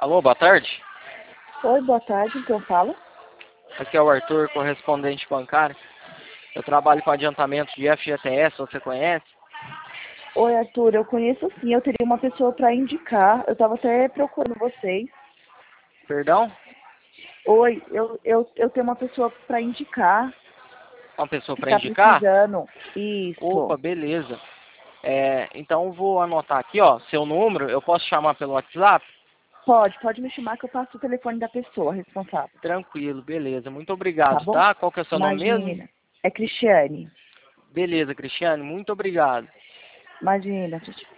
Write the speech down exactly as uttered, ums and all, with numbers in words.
Alô, boa tarde. Oi, boa tarde, quem fala? Aqui é o Arthur, correspondente bancário. Eu trabalho com adiantamento de F G T S, você conhece? Oi, Arthur, eu conheço sim, eu teria uma pessoa para indicar, eu estava até procurando vocês. Perdão? Oi, eu, eu, eu tenho uma pessoa para indicar, Uma pessoa que para está indicar? precisando. Isso. Opa, beleza. É, então eu vou anotar aqui, ó, seu número. Eu posso chamar pelo WhatsApp? Pode, pode me chamar que eu passo o telefone da pessoa responsável. Tranquilo, beleza. Muito Tá obrigado, bom? tá? Qual que é o seu nome mesmo? Imagina. É Cristiane. Beleza, Cristiane, muito obrigado. Imagina, tchau, tchau.